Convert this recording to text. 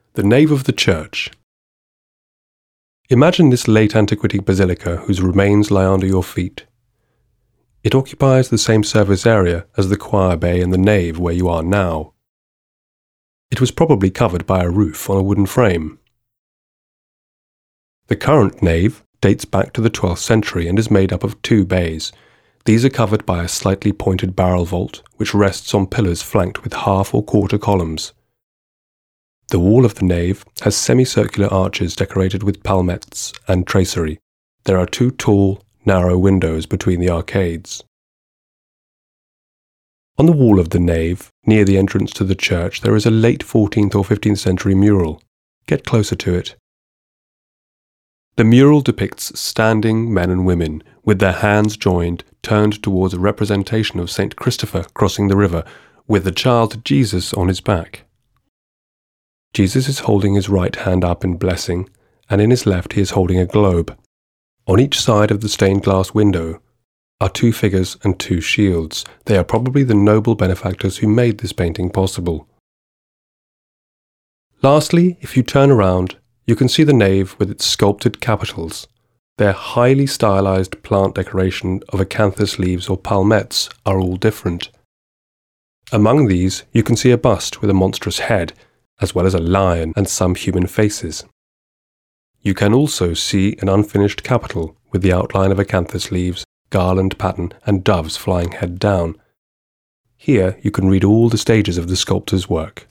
The nave of the church. Imagine this late antiquity basilica whose remains lie under your feet. It occupies the same surface area as the choir bay and the nave where you are now. It was probably covered by a roof on a wooden frame. The current nave dates back to the 12th century and is made up of 2 bays. These are covered by a slightly pointed barrel vault which rests on pillars flanked with half or quarter columns. The wall of the nave has semicircular arches decorated with palmettes and tracery. There are 2 tall, narrow windows between the arcades. On the wall of the nave, near the entrance to the church, there is a late 14th or 15th century mural. Get closer to it. The mural depicts standing men and women, with their hands joined, turned towards a representation of St. Christopher crossing the river, with the child Jesus on his back. Jesus is holding his right hand up in blessing, and in his left he is holding a globe. On each side of the stained glass window are 2 figures and 2 shields. They are probably the noble benefactors who made this painting possible. Lastly, if you turn around, you can see the nave with its sculpted capitals. Their highly stylized plant decoration of acanthus leaves or palmettes are all different. Among these, you can see a bust with a monstrous head, as well as a lion and some human faces. You can also see an unfinished capital with the outline of acanthus leaves, garland pattern, and doves flying head down. Here you can read all the stages of the sculptor's work.